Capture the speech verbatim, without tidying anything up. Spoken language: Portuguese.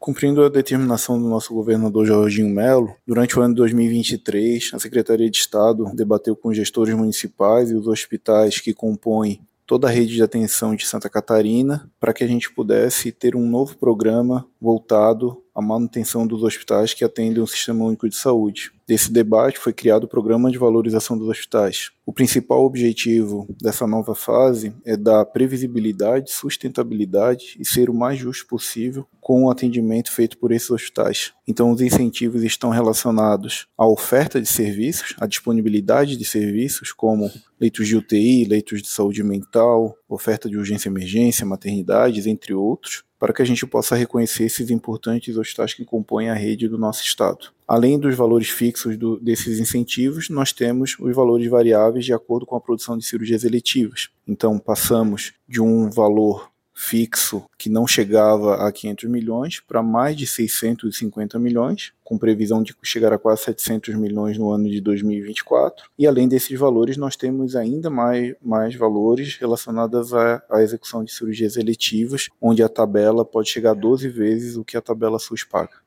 Cumprindo a determinação do nosso governador Jorginho Melo, durante o ano de dois mil e vinte e três, a Secretaria de Estado debateu com os gestores municipais e os hospitais que compõem toda a rede de atenção de Santa Catarina para que a gente pudesse ter um novo programa voltado à manutenção dos hospitais que atendem o Sistema Único de Saúde. Desse debate foi criado o Programa de Valorização dos Hospitais. O principal objetivo dessa nova fase é dar previsibilidade, sustentabilidade e ser o mais justo possível com o atendimento feito por esses hospitais. Então, os incentivos estão relacionados à oferta de serviços, à disponibilidade de serviços, como leitos de U T I, leitos de saúde mental, oferta de urgência e emergência, maternidades, entre outros, para que a gente possa reconhecer esses importantes hospitais que compõem a rede do nosso estado. Além dos valores fixos do, desses incentivos, nós temos os valores variáveis de acordo com a produção de cirurgias eletivas. Então, passamos de um valor fixo que não chegava a quinhentos milhões para mais de seiscentos e cinquenta milhões, com previsão de chegar a quase setecentos milhões no ano de dois mil e vinte e quatro. E além desses valores, nós temos ainda mais, mais valores relacionados à, à execução de cirurgias eletivas, onde a tabela pode chegar a doze vezes o que a tabela SUS paga.